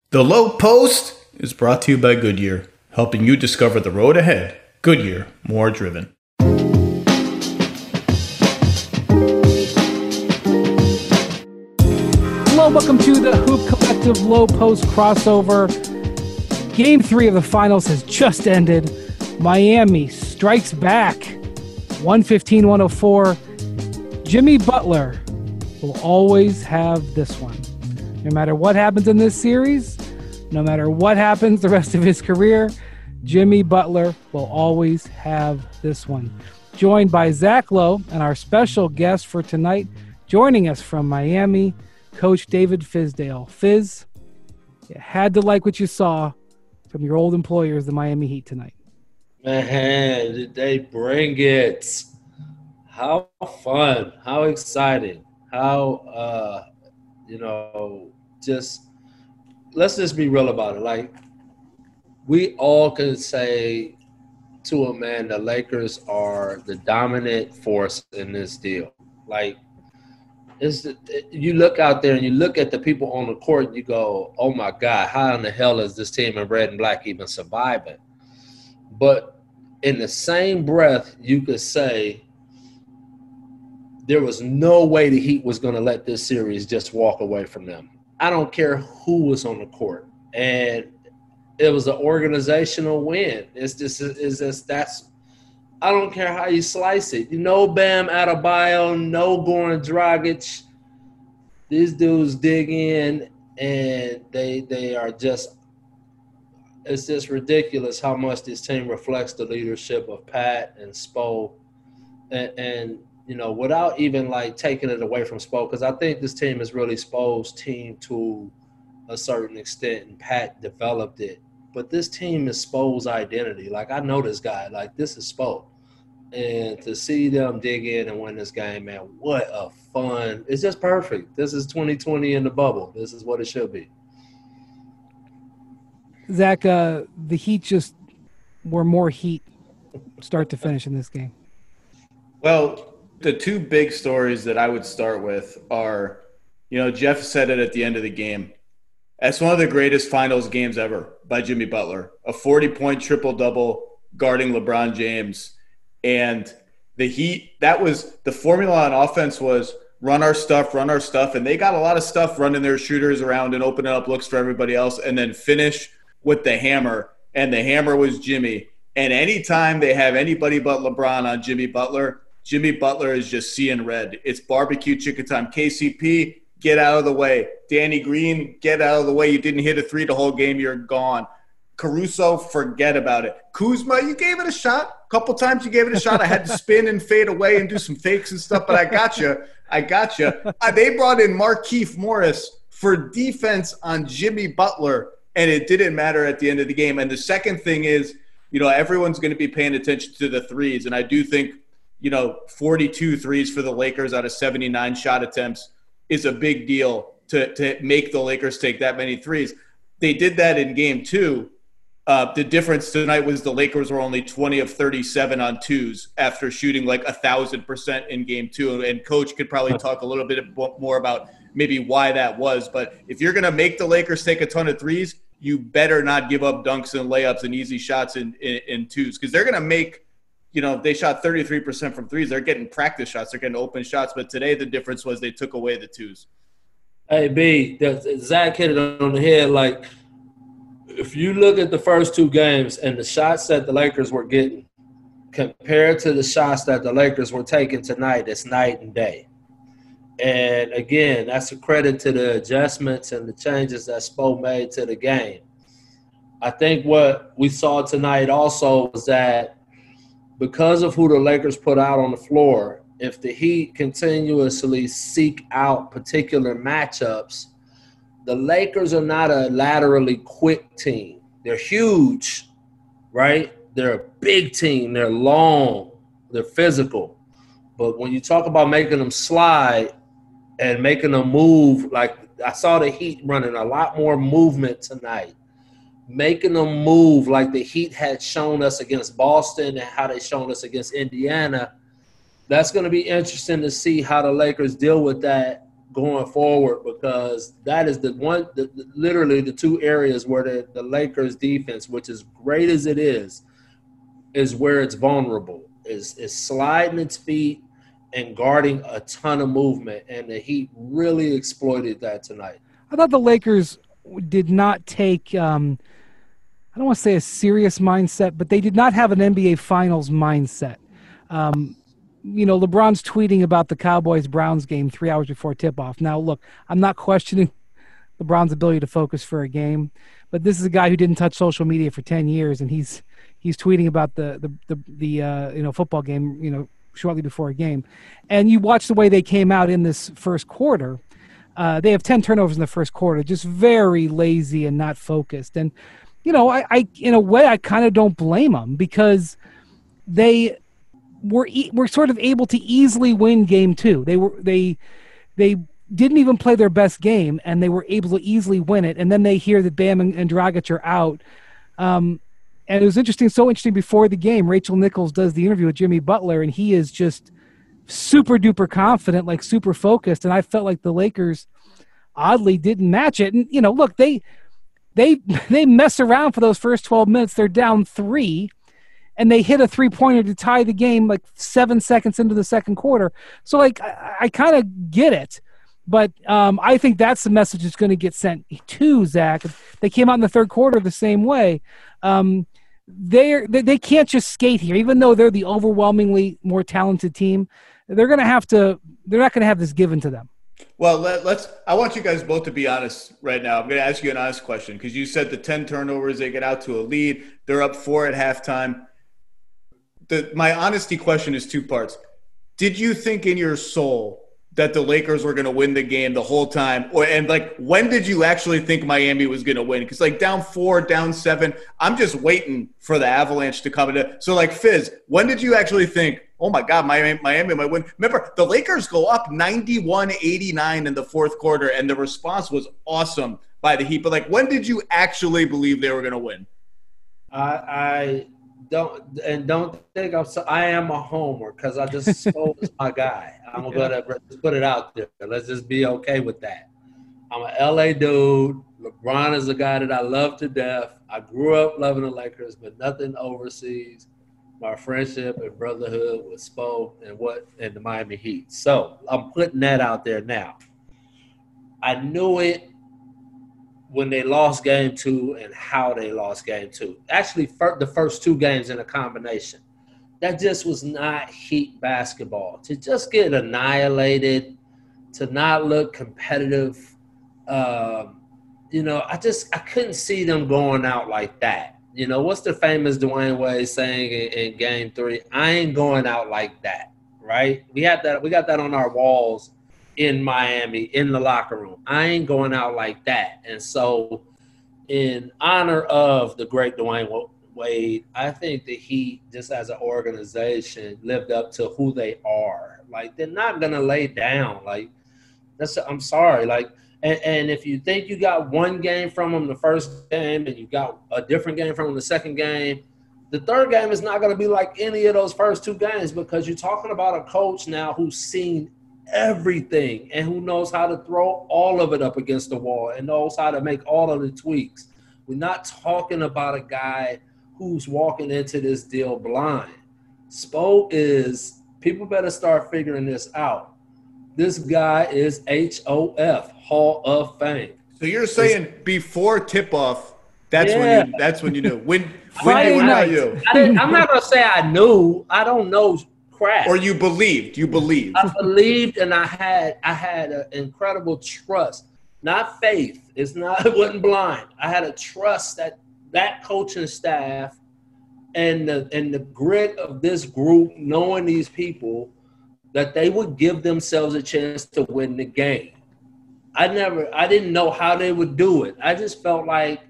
The Low Post is brought to you by Goodyear, helping you discover the road ahead. Goodyear, more driven. Hello, welcome to the Hoop Collective Low Post crossover. Game 3 of the finals has just ended. Miami strikes back, 115-104. Jimmy Butler will always have this one. No matter what happens in this series, no matter what happens the rest of his career, Jimmy Butler will always have this one. Joined by Zach Lowe and our special guest for tonight, joining us from Miami, Coach David Fizdale. Fizz, you had to like what you saw from your old employers, the Miami Heat, tonight. Man, did they bring it. How fun, how exciting, how, let's just be real about it. Like, we all can say to a man, the Lakers are the dominant force in this deal. Like, you look out there and you look at the people on the court and you go, oh, my God, how in the hell is this team in red and black even surviving? But in the same breath, you could say there was no way the Heat was going to let this series just walk away from them. I don't care who was on the court. And it was an organizational win. It's just that's – I don't care how you slice it. Bam Adebayo, no Goran Dragic. These dudes dig in, and they are just – it's just ridiculous how much this team reflects the leadership of Pat and Spo. And without even, like, taking it away from Spo, because I think this team is really Spo's team to a certain extent, and Pat developed it. But this team is Spo's identity. Like, I know this guy. Like, this is Spo. And to see them dig in and win this game, man, what a fun. It's just perfect. This is 2020 in the bubble. This is what it should be. Zach, the Heat just were more Heat start to finish in this game. Well, the two big stories that I would start with are, Jeff said it at the end of the game. That's one of the greatest finals games ever by Jimmy Butler. A 40-point triple-double guarding LeBron James. And the Heat, that was – the formula on offense was run our stuff, and they got a lot of stuff running their shooters around and opening up looks for everybody else, and then finish with the hammer. And the hammer was Jimmy. And anytime they have anybody but LeBron on Jimmy Butler is just seeing red. It's barbecue chicken time. KCP, get out of the way. Danny Green, get out of the way. You didn't hit a three the whole game. You're gone. Caruso, forget about it. Kuzma, you gave it a shot. A couple times you gave it a shot. I had to spin and fade away and do some fakes and stuff, but I got you. They brought in Markieff Morris for defense on Jimmy Butler, and it didn't matter at the end of the game. And the second thing is, everyone's going to be paying attention to the threes, and I do think, 42 threes for the Lakers out of 79 shot attempts is a big deal to make the Lakers take that many threes. They did that in game 2. The difference tonight was the Lakers were only 20 of 37 on twos after shooting like 1,000% in game 2. And Coach could probably talk a little bit more about maybe why that was. But if you're going to make the Lakers take a ton of threes, you better not give up dunks and layups and easy shots in twos, because they're going to make – they shot 33% from threes. They're getting practice shots. They're getting open shots. But today the difference was they took away the twos. Hey, B, Zach hit it on the head. Like, if you look at the first two games and the shots that the Lakers were getting compared to the shots that the Lakers were taking tonight, it's night and day. And, again, that's a credit to the adjustments and the changes that Spo made to the game. I think what we saw tonight also was that because of who the Lakers put out on the floor, if the Heat continuously seek out particular matchups, the Lakers are not a laterally quick team. They're huge, right? They're a big team. They're long. They're physical. But when you talk about making them slide and making them move, like I saw the Heat running a lot more movement tonight, making them move like the Heat had shown us against Boston and how they shown us against Indiana. That's going to be interesting to see how the Lakers deal with that going forward, because that is literally the two areas where the Lakers defense, which is great as it is where it's vulnerable, is sliding its feet and guarding a ton of movement. And the Heat really exploited that tonight. I thought the Lakers did not take, I don't want to say a serious mindset, but they did not have an NBA Finals mindset. LeBron's tweeting about the Cowboys-Browns game 3 hours before tip-off. Now, look, I'm not questioning LeBron's ability to focus for a game, but this is a guy who didn't touch social media for 10 years, and he's tweeting about the football game, shortly before a game. And you watch the way they came out in this first quarter. They have 10 turnovers in the first quarter, just very lazy and not focused. And, I in a way, I kind of don't blame them, because they were sort of able to easily win game 2. They didn't even play their best game, and they were able to easily win it. And then they hear that Bam and Dragic are out. And it was so interesting before the game, Rachel Nichols does the interview with Jimmy Butler, and he is just super duper confident, like super focused. And I felt like the Lakers oddly didn't match it. And, look, they mess around for those first 12 minutes. They're down 3, and they hit a 3-pointer to tie the game like 7 seconds into the second quarter. So, like, I kind of get it. But I think that's the message that's going to get sent to Zach. They came out in the third quarter the same way. They can't just skate here, even though they're the overwhelmingly more talented team. They're not going to have this given to them. Well, I want you guys both to be honest right now. I'm going to ask you an honest question, because you said the 10 turnovers, they get out to a lead. They're up 4 at halftime. My honesty question is 2 parts. Did you think in your soul that the Lakers were going to win the game the whole time? When did you actually think Miami was going to win? Because, down 4, down 7, I'm just waiting for the Avalanche to come in. So, Fizz, when did you actually think, oh, my God, Miami might win? Remember, the Lakers go up 91-89 in the fourth quarter, and the response was awesome by the Heat. But, when did you actually believe they were going to win? I don't think I am a homer, because I just spoke as my guy. I'm gonna put it out there. Let's just be okay with that. I'm an LA dude. LeBron is a guy that I love to death. I grew up loving the Lakers, but nothing overseas my friendship and brotherhood with Spo and the Miami Heat. So I'm putting that out there now. I knew it when they lost game 2 and how they lost game 2. Actually, the first 2 games in a combination. That just was not Heat basketball. To just get annihilated, to not look competitive, I couldn't see them going out like that. What's the famous Dwayne Wade saying in game 3? I ain't going out like that, right? We got that on our walls in Miami, in the locker room. I ain't going out like that. And so in honor of the great Dwayne Wade, I think the Heat, just as an organization, lived up to who they are. They're not going to lay down. I'm sorry. And if you think you got one game from them the first game and you got a different game from them the second game, the third game is not going to be like any of those first 2 games, because you're talking about a coach now who's seen everything and who knows how to throw all of it up against the wall and knows how to make all of the tweaks. We're not talking about a guy who's walking into this deal blind. Spo is – people better start figuring this out. This guy is HOF, Hall of Fame. So you're saying before tip-off, that's when you knew. When about you? I'm not going to say I knew. I don't know crap. Or you believed. I believed, and I had an incredible trust. Not faith. It wasn't blind. I had a trust that coaching staff and the grit of this group, knowing these people, that they would give themselves a chance to win the game. I didn't know how they would do it. I just felt like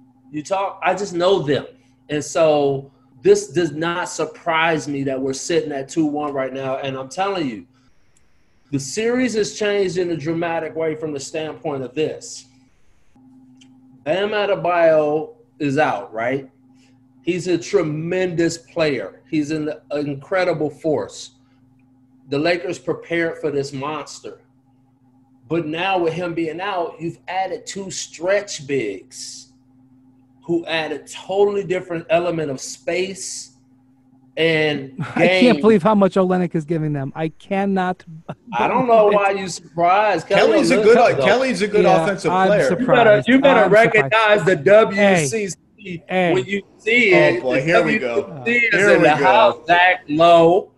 I just know them. And so this does not surprise me that we're sitting at 2-1 right now. And I'm telling you, the series has changed in a dramatic way from the standpoint of this. Bam Adebayo is out, right? He's a tremendous player. He's an incredible force. The Lakers prepared for this monster. But now with him being out, you've added 2 stretch bigs who add a totally different element of space and game. I can't believe how much Olynyk is giving them. I cannot. I don't know why you're surprised. Kelly's a good offensive player. Surprised. You better recognize the WCC when you see it. Oh boy, here we go. Here we go. Zach Lowe.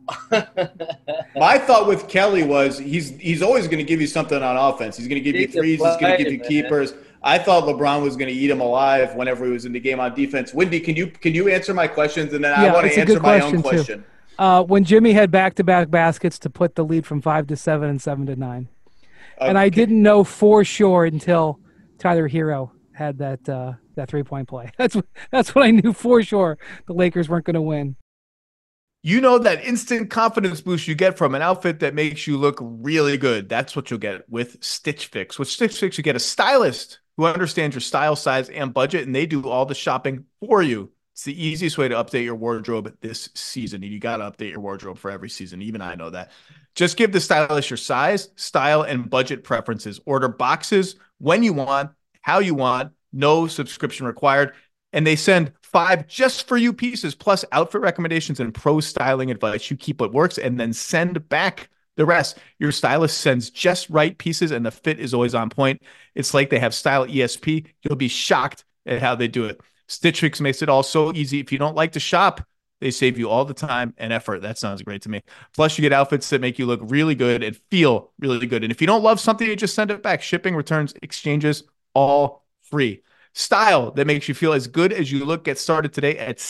My thought with Kelly was he's always going to give you something on offense. He's going to give you threes. He's going to give you keepers. I thought LeBron was going to eat him alive whenever he was in the game on defense. Wendy, can you answer my questions, and then I want to answer my own question. When Jimmy had back-to-back baskets to put the lead from 5 to 7 and 7 to 9, and I didn't know for sure until Tyler Hero had that 3-point play. That's what I knew for sure. The Lakers weren't going to win. You know that instant confidence boost you get from an outfit that makes you look really good. That's what you'll get with Stitch Fix. With Stitch Fix, you get a stylist who understands your style, size, and budget, and they do all the shopping for you. It's the easiest way to update your wardrobe this season. You got to update your wardrobe for every season. Even I know that. Just give the stylist your size, style, and budget preferences. Order boxes when you want, how you want, no subscription required. And they send 5 just for you pieces, plus outfit recommendations and pro styling advice. You keep what works and then send back the rest. Your stylist sends just right pieces and the fit is always on point. It's like they have style ESP. You'll be shocked at how they do it. Stitch Fix makes it all so easy. If you don't like to shop, they save you all the time and effort. That sounds great to me. Plus, you get outfits that make you look really good and feel really good. And if you don't love something, you just send it back. Shipping, returns, exchanges, all free. Style that makes you feel as good as you look. Get started today at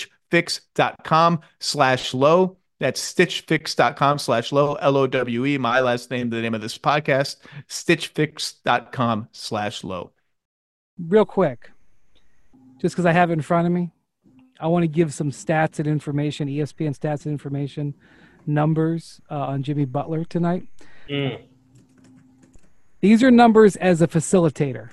stitchfix.com/low. That's stitchfix.com/low, LOWE. My last name, the name of this podcast, stitchfix.com/low. Real quick, just because I have it in front of me, I want to give some stats and information, ESPN stats and information, numbers on Jimmy Butler tonight. These are numbers as a facilitator.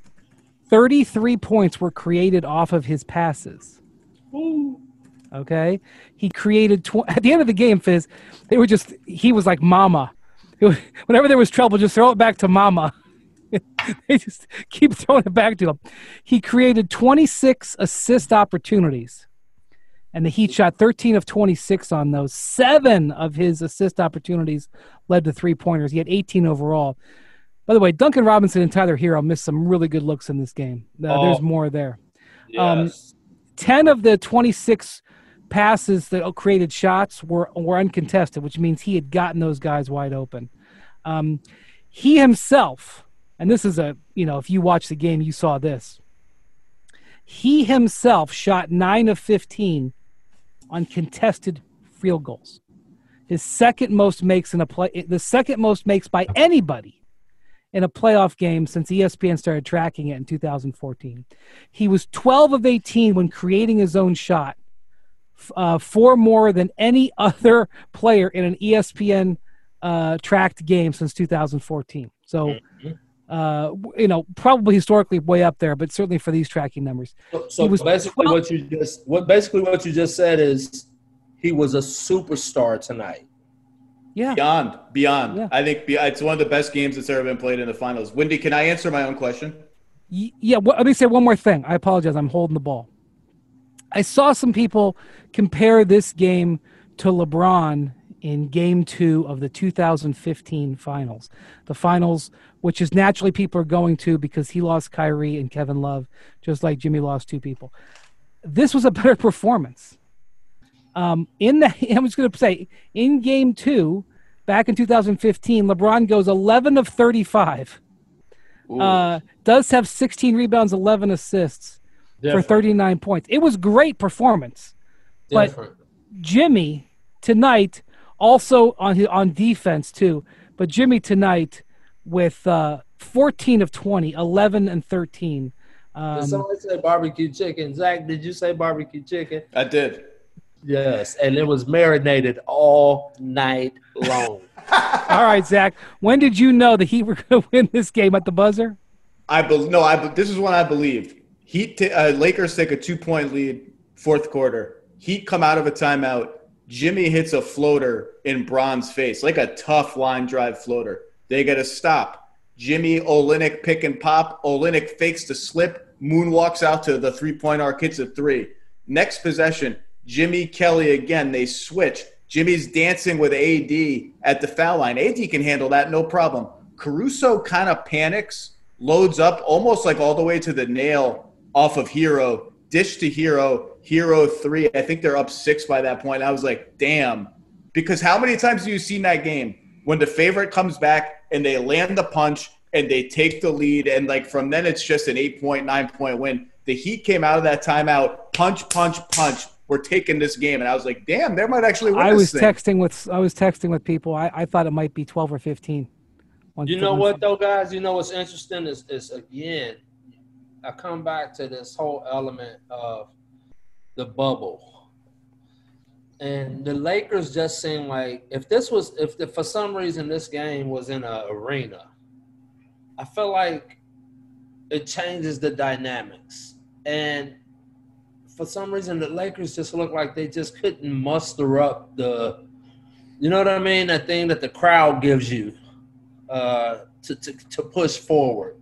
33 points were created off of his passes. Ooh. Okay? He created at the end of the game, Fizz, he was like mama. Whenever there was trouble, just throw it back to mama. They just keep throwing it back to him. He created 26 assist opportunities, and the Heat shot 13 of 26 on those. 7 of his assist opportunities led to 3-pointers. He had 18 overall. By the way, Duncan Robinson and Tyler Hero missed some really good looks in this game. There's more there. Yes. 10 of the 26 passes that created shots were uncontested, which means he had gotten those guys wide open. He himself, and this is if you watch the game, you saw this. He himself shot 9 of 15 on contested field goals. His second most makes the second most makes by anybody in a playoff game since ESPN started tracking it in 2014. He was 12 of 18 when creating his own shot, 4 more than any other player in an ESPN tracked game since 2014. So, probably historically way up there, but certainly for these tracking numbers. So basically what you just said is he was a superstar tonight. Yeah. Beyond. Yeah. I think it's one of the best games that's ever been played in the finals. Wendy, can I answer my own question? Yeah. Let me say one more thing. I apologize. I'm holding the ball. I saw some people compare this game to LeBron in Game 2 of the 2015 finals. The finals, which is naturally people are going to because he lost Kyrie and Kevin Love, just like Jimmy lost 2 people. This was a better performance. I'm just going to say, in Game 2, back in 2015, LeBron goes 11 of 35. Does have 16 rebounds, 11 assists for 39 points. It was great performance. But Jimmy tonight, also on defense too, but Jimmy tonight with 14 of 20, 11 and 13. Somebody said barbecue chicken. Zach, did you say barbecue chicken? I did. Yes, and it was marinated all night long. All right, Zach. When did you know the Heat were going to win this game at the buzzer? This is when I believed. Lakers take a 2-point lead, 4th quarter. Heat come out of a timeout. Jimmy hits a floater in Bron's face, like a tough line drive floater. They get a stop. Jimmy Olynyk pick and pop. Olynyk fakes the slip, moonwalks out to the three-point arc, hits a three. Next possession, Jimmy Kelly again. They switch. Jimmy's dancing with AD at the foul line. AD can handle that, no problem. Caruso kind of panics, loads up almost like all the way to the nail off of Hero, dish to Hero, Hero three. I think they're up 6 by that point. I was like, damn. Because how many times do you see in that game when the favorite comes back and they land the punch and they take the lead, and like from then it's just an 8-point, 9-point win. The Heat came out of that timeout, punch, punch, punch. We're taking this game, and I was like, damn, they might actually win this thing. I was texting with people. I thought it might be 12 or 15. You know what, though, guys? You know what's interesting is again, I come back to this whole element of the bubble. And the Lakers just seem like if for some reason this game was in an arena, I feel like it changes the dynamics. And for some reason, the Lakers just look like they just couldn't muster up you know what I mean? That thing that the crowd gives you to push forward.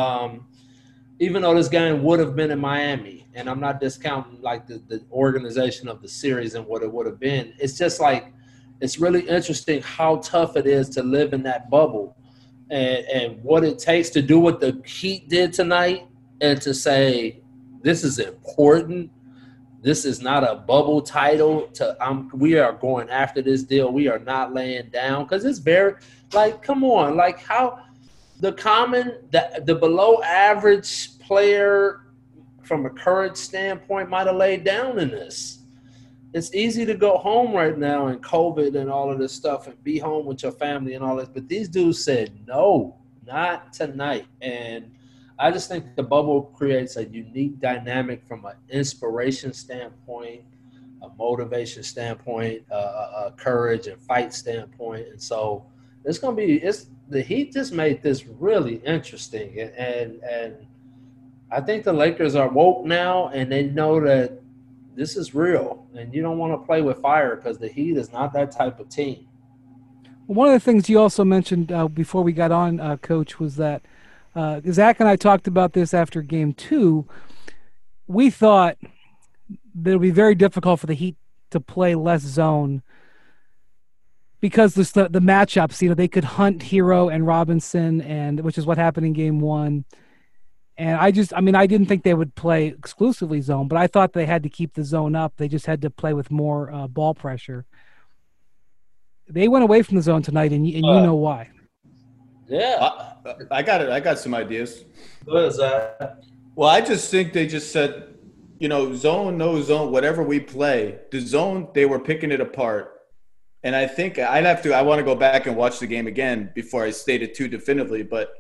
Even though this game would have been in Miami, and I'm not discounting like the organization of the series and what it would have been. It's just like it's really interesting how tough it is to live in that bubble and what it takes to do what the Heat did tonight and to say this is important. This is not a bubble title. We are going after this deal. We are not laying down because it's very like, come on, like how the below average player from a courage standpoint might have laid down in this. It's easy to go home right now in COVID and all of this stuff and be home with your family and all this. But these dudes said, no, not tonight. And I just think the bubble creates a unique dynamic from an inspiration standpoint, a motivation standpoint, a courage and fight standpoint. And so it's going to be the Heat just made this really interesting. And I think the Lakers are woke now, and they know that this is real. And you don't want to play with fire because the Heat is not that type of team. One of the things you also mentioned before we got on, Coach, was that Zach and I talked about this after Game 2. We thought that it would be very difficult for the Heat to play less zone because the matchups, they could hunt Hero and Robinson, which is what happened in Game 1. And I didn't think they would play exclusively zone, but I thought they had to keep the zone up. They just had to play with more ball pressure. They went away from the zone tonight, and you know why. Yeah. I got it. I got some ideas. What is that? Well, I just think they just said, zone, no zone, whatever we play. The zone, they were picking it apart. And I think I want to go back and watch the game again before I state it too definitively. But,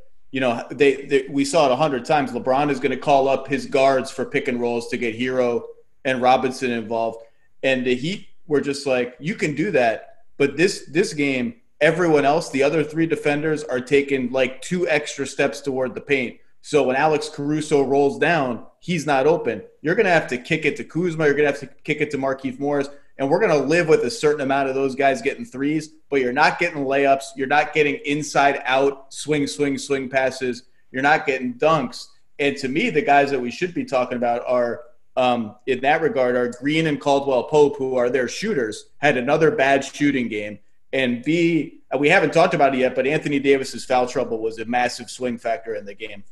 we saw it 100 times. LeBron is going to call up his guards for pick and rolls to get Hero and Robinson involved. And the Heat were just like, you can do that. But this game, everyone else, the other 3 defenders are taking like 2 extra steps toward the paint. So when Alex Caruso rolls down, he's not open. You're going to have to kick it to Kuzma. You're going to have to kick it to Markieff Morris. And we're going to live with a certain amount of those guys getting threes, but you're not getting layups. You're not getting inside out swing passes. You're not getting dunks. And to me, the guys that we should be talking about are, in that regard, are Green and Caldwell Pope, who are their shooters, had another bad shooting game. And we haven't talked about it yet, but Anthony Davis's foul trouble was a massive swing factor in the game.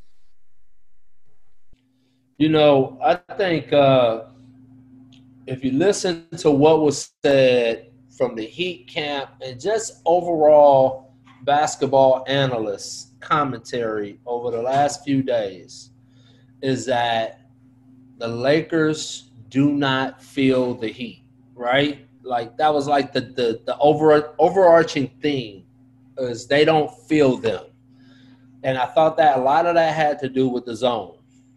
I think if you listen to what was said from the Heat camp and just overall basketball analysts commentary over the last few days, is that the Lakers do not feel the Heat, right? Like that was like the overarching theme is they don't feel them. And I thought that a lot of that had to do with the zone.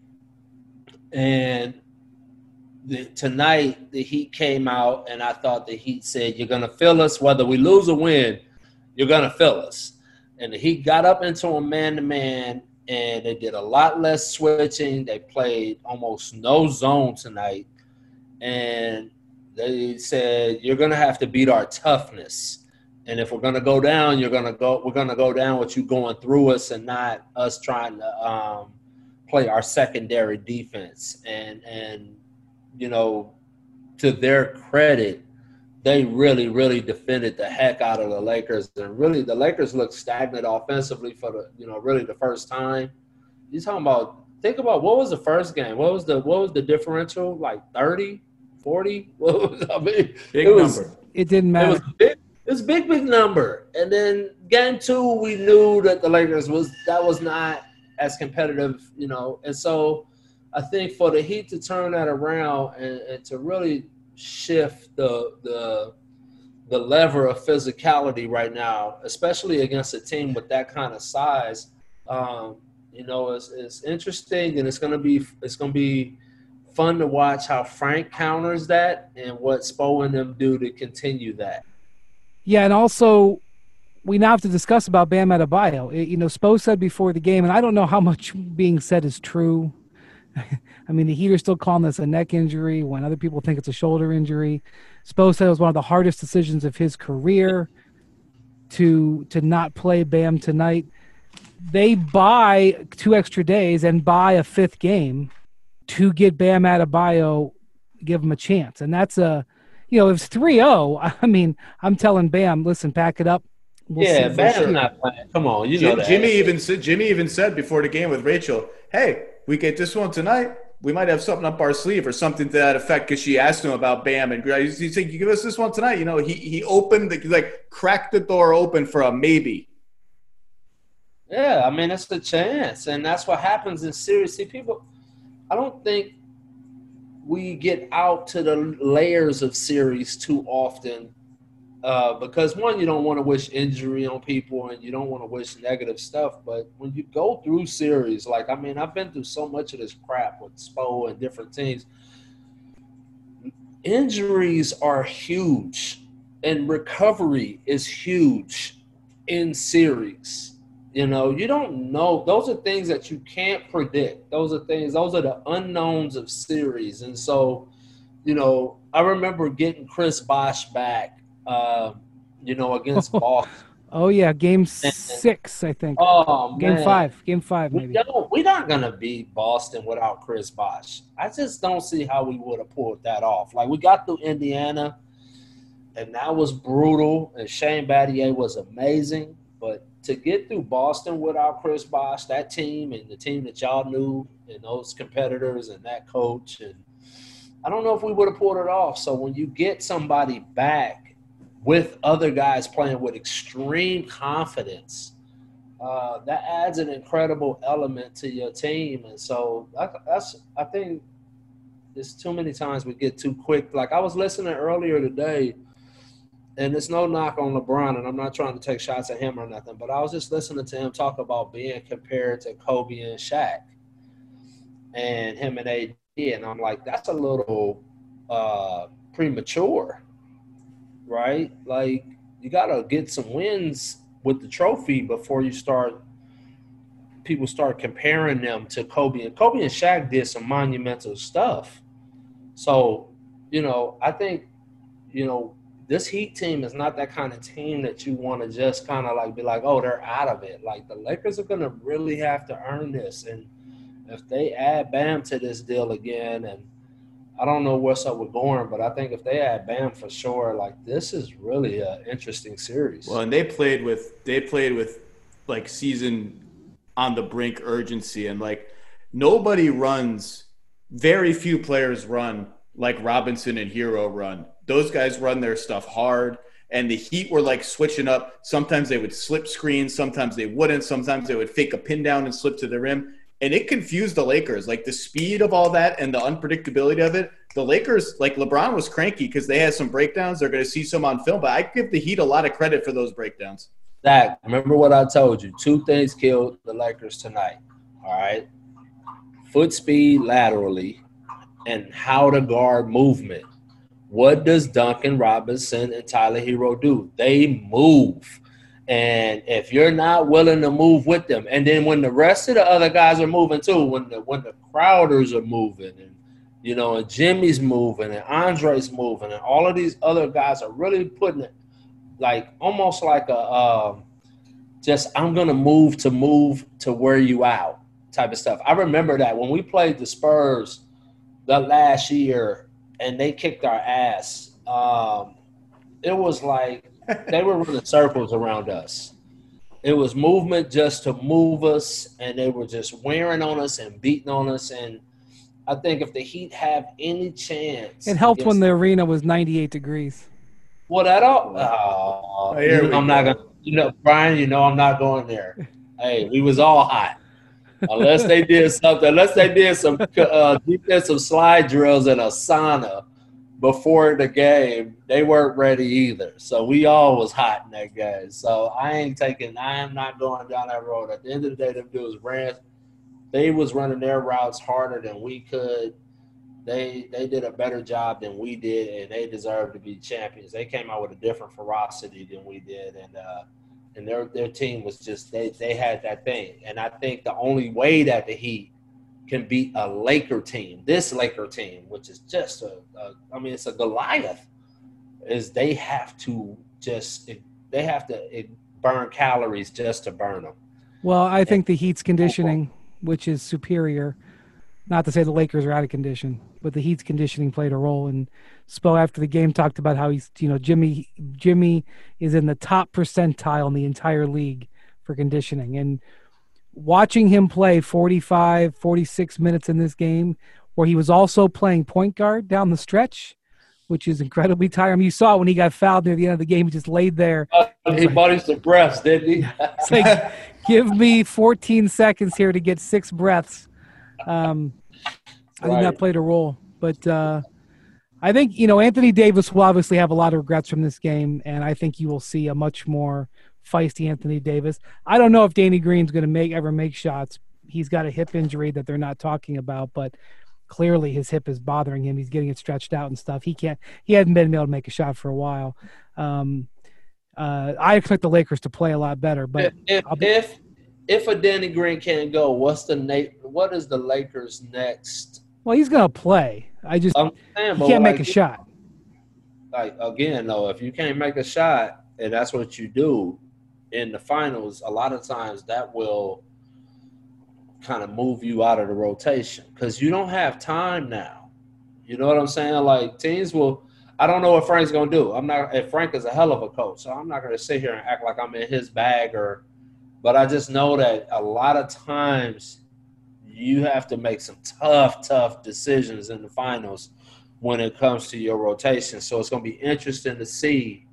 And tonight the Heat came out, and I thought the Heat said, you're going to feel us whether we lose or win, you're going to feel us. And the Heat got up into a man-to-man, and they did a lot less switching. They played almost no zone tonight. And they said, you're going to have to beat our toughness. And if we're gonna go down, we're gonna go down with you going through us and not us trying to play our secondary defense. And you know, to their credit, they really, really defended the heck out of the Lakers. And really, the Lakers looked stagnant offensively for really the first time. Think about what was the first game? What was the differential? Like 30, 40? Big number. It didn't matter. It was a big number. And then game 2, we knew that the Lakers was not as competitive, And so I think for the Heat to turn that around and to really shift the lever of physicality right now, especially against a team with that kind of size, it's interesting, and it's gonna be fun to watch how Frank counters that and what Spo and them do to continue that. Yeah, and also we now have to discuss about Bam Adebayo. Spo said before the game, and I don't know how much being said is true. I mean, the Heat are still calling this a neck injury when other people think it's a shoulder injury. Spo said it was one of the hardest decisions of his career to not play Bam tonight. They buy 2 extra days and buy a 5th game to get Bam Adebayo, give him a chance. And that's if it's 3-0, I mean, I'm telling Bam, listen, pack it up. Bam's not playing. Come on, that. Jimmy even said before the game with Rachel, hey, we get this one tonight, we might have something up our sleeve or something to that effect, because she asked him about Bam. And he said, you give us this one tonight. He opened, cracked the door open for a maybe. Yeah, I mean, it's a chance. And that's what happens in series. See, people, I don't think we get out to the layers of series too often because, one, you don't want to wish injury on people and you don't want to wish negative stuff. But when you go through series, I've been through so much of this crap with Spo and different teams. Injuries are huge and recovery is huge in series. You don't know. Those are things that you can't predict. Those are the unknowns of series. And so, I remember getting Chris Bosh back, against Boston. Oh, yeah, game 6, I think. Oh, man. Game 5, maybe. We're not going to beat Boston without Chris Bosh. I just don't see how we would have pulled that off. We got through Indiana, and that was brutal, and Shane Battier was amazing. But to get through Boston without Chris Bosh, that team and the team that y'all knew and those competitors and that coach, and I don't know if we would have pulled it off. So when you get somebody back with other guys playing with extreme confidence, that adds an incredible element to your team. And so I think there's too many times we get too quick. I was listening earlier today, and it's no knock on LeBron, and I'm not trying to take shots at him or nothing, but I was just listening to him talk about being compared to Kobe and Shaq and him and AD, and I'm like, that's a little premature, right? You got to get some wins with the trophy before people start comparing them to Kobe. And Kobe and Shaq did some monumental stuff. So, I think, this Heat team is not that kind of team that you want to just kind of be like, oh, they're out of it. The Lakers are going to really have to earn this. And if they add Bam to this deal again, and I don't know what's up with Goran, but I think if they add Bam for sure, this is really an interesting series. Well, and they played with season on the brink urgency, and very few players run like Robinson and Hero run. Those guys run their stuff hard, and the Heat were switching up. Sometimes they would slip screens, sometimes they wouldn't, sometimes they would fake a pin down and slip to the rim. And it confused the Lakers. The speed of all that and the unpredictability of it, the Lakers, LeBron was cranky because they had some breakdowns. They're going to see some on film, but I give the Heat a lot of credit for those breakdowns. Zach, remember what I told you. 2 things killed the Lakers tonight, all right? Foot speed laterally and how to guard movement. What does Duncan Robinson and Tyler Hero do? They move. And if you're not willing to move with them, and then when the rest of the other guys are moving too, when the Crowders are moving, and and Jimmy's moving, and Andre's moving, and all of these other guys are really putting it, like almost like a just I'm gonna move to wear you out type of stuff. I remember that when we played the Spurs the last year and they kicked our ass. It was like they were running circles around us. It was movement just to move us, and they were just wearing on us and beating on us. And I think if the Heat have any chance, It helped when the arena was 98 degrees. well, that all. I'm not gonna. Brian. I'm not going there. Hey, we was all hot. Unless they did something. Unless they did some defensive slide drills in a sauna before the game, they weren't ready either. So we all was hot in that game. So I am not going down that road. At the end of the day, them dudes ran. They was running their routes harder than we could. They did a better job than we did, and they deserve to be champions. They came out with a different ferocity than we did, and their team was just they had that thing. And I think the only way that the Heat can beat a Laker team, this Laker team, which is just it's a Goliath, is they have to burn calories just to burn them. Well, I think the Heat's conditioning, which is superior, not to say the Lakers are out of condition, but the Heat's conditioning played a role. And Spo after the game talked about how he's, Jimmy is in the top percentile in the entire league for conditioning. And watching him play 45, 46 minutes in this game, where he was also playing point guard down the stretch, which is incredibly tiring. You saw it when he got fouled near the end of the game. He just laid there. He bought his breaths, didn't he? It's like, give me 14 seconds here to get 6 breaths. I think that played a role. But I think, Anthony Davis will obviously have a lot of regrets from this game, and I think you will see a much more feisty Anthony Davis. I don't know if Danny Green's going to ever make shots. He's got a hip injury that they're not talking about, but clearly his hip is bothering him. He's getting it stretched out and stuff. He hadn't been able to make a shot for a while. I expect the Lakers to play a lot better, but if a Danny Green can't go, what is the Lakers' next? Well, he's going to play. He can't make a shot. Like, again, though, if you can't make a shot and that's what you do in the finals, a lot of times that will kind of move you out of the rotation because you don't have time now. You know what I'm saying? Like, teams will – I don't know what Frank's going to do. And Frank is a hell of a coach, so I'm not going to sit here and act like I'm in his bag but I just know that a lot of times you have to make some tough decisions in the finals when it comes to your rotation. So it's going to be interesting to see,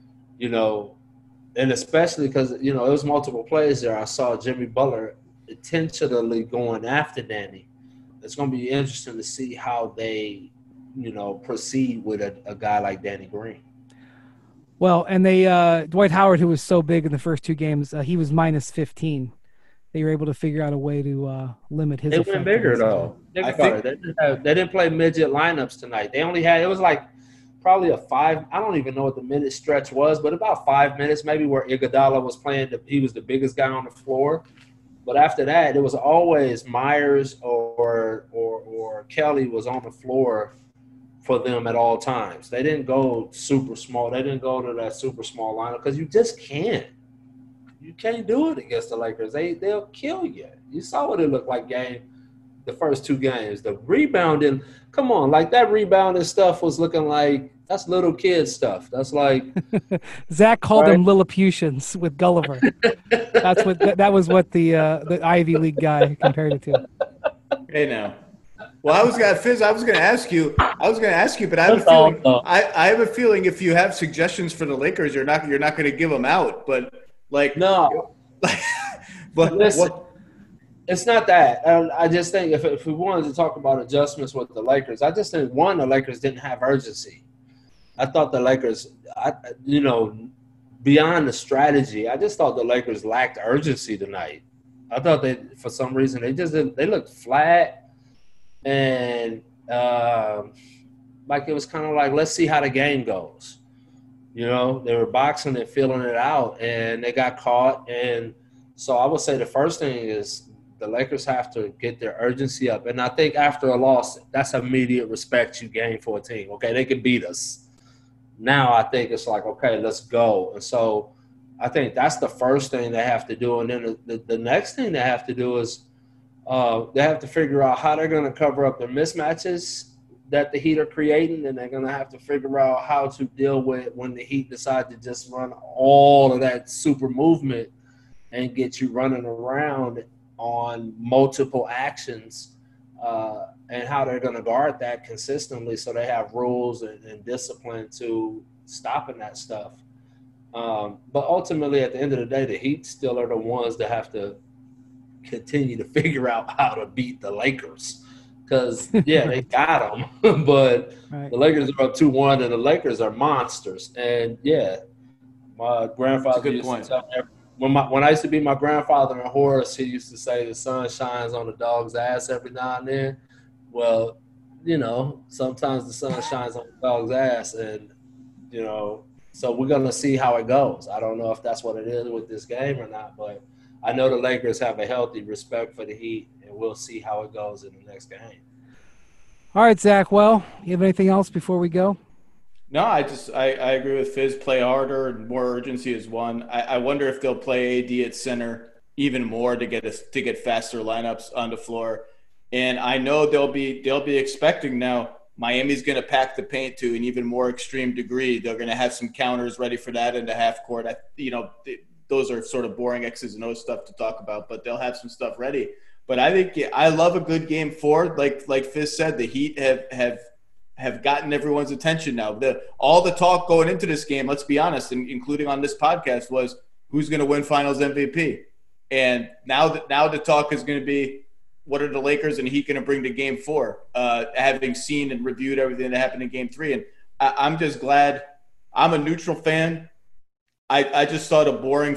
and especially because, it was multiple plays there. I saw Jimmy Butler intentionally going after Danny. It's going to be interesting to see how they, proceed with a guy like Danny Green. Well, and they Dwight Howard, who was so big in the first 2 games, he was minus 15. They were able to figure out a way to limit his. They went bigger though. They didn't play midget lineups tonight. They only had, it was like probably a 5. I don't even know what the minute stretch was, but about 5 minutes maybe where Iguodala was playing. He was the biggest guy on the floor. But after that, it was always Myers or Kelly was on the floor for them at all times. They didn't go super small. They didn't go to that super small lineup because you just can't. You can't do it against the Lakers. They'll kill you. You saw what it looked like the first 2 games. The rebounding, come on, like that rebounding stuff was looking like that's little kid stuff. That's like Zach called them Lilliputians with Gulliver. That was what the Ivy League guy compared it to. Hey now. Well, I was going to ask you, but I have a feeling if you have suggestions for the Lakers, you're not going to give them out. But no. But listen, it's not that. I just think if we wanted to talk about adjustments with the Lakers, I just think the Lakers didn't have urgency. I thought the Lakers, beyond the strategy, I just thought the Lakers lacked urgency tonight. I thought that for some reason they looked flat. And it was kind of like, let's see how the game goes. They were boxing and feeling it out, and they got caught. And so I would say the first thing is the Lakers have to get their urgency up. And I think after a loss, that's immediate respect you gain for a team. Okay, they can beat us. Now I think it's like, okay, let's go. And so I think that's the first thing they have to do. And then the next thing they have to do is they have to figure out how they're going to cover up the mismatches that the Heat are creating, and they're going to have to figure out how to deal with when the Heat decide to just run all of that super movement and get you running around on multiple actions, and how they're going to guard that consistently so they have rules and discipline to stopping that stuff. But ultimately, at the end of the day, the Heat still are the ones that have to continue to figure out how to beat the Lakers. Because, yeah, they got them, but right. The Lakers are up 2-1, and the Lakers are monsters. And, yeah, my grandfather used to tell me, when I used to be my grandfather in Horace, he used to say the sun shines on the dog's ass every now and then. Well, you know, sometimes the sun shines on the dog's ass, and, you know, so we're going to see how it goes. I don't know if that's what it is with this game or not, but I know the Lakers have a healthy respect for the Heat, and we'll see how it goes in the next game. All right, Zach. Well, you have anything else before we go? No, I agree with Fizz. Play harder and more urgency is one. I wonder if they'll play AD at center even more to get faster lineups on the floor. And I know they'll be expecting now Miami's going to pack the paint to an even more extreme degree. They're going to have some counters ready for that in the half court. Those are sort of boring X's and O's stuff to talk about, but they'll have some stuff ready. But I think I love a good game four. Like Fizz said, the Heat have gotten everyone's attention now. All the talk going into this game, let's be honest, including on this podcast, was who's going to win Finals MVP. And now the talk is going to be, what are the Lakers and Heat going to bring to Game 4, having seen and reviewed everything that happened in Game 3. And I'm just glad. I'm a neutral fan. I just thought a boring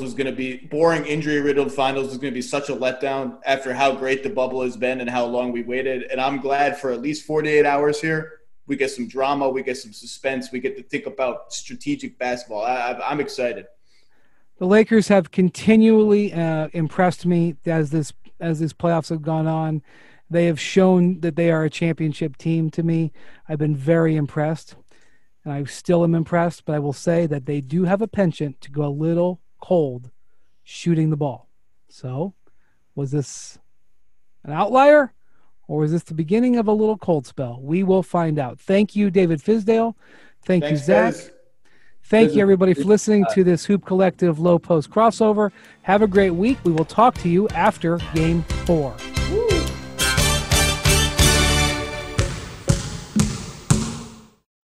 injury-riddled finals was going to be such a letdown after how great the bubble has been and how long we waited. And I'm glad for at least 48 hours here. We get some drama. We get some suspense. We get to think about strategic basketball. I'm excited. The Lakers have continually impressed me as these playoffs have gone on. They have shown that they are a championship team to me. I've been very impressed. And I still am impressed, but I will say that they do have a penchant to go a little cold shooting the ball. So, was this an outlier, or was this the beginning of a little cold spell? We will find out. Thank you, David Fizdale. Thanks, you, Zach. Guys. Thank you, everybody, for listening to this Hoop Collective Low Post crossover. Have a great week. We will talk to you after Game 4.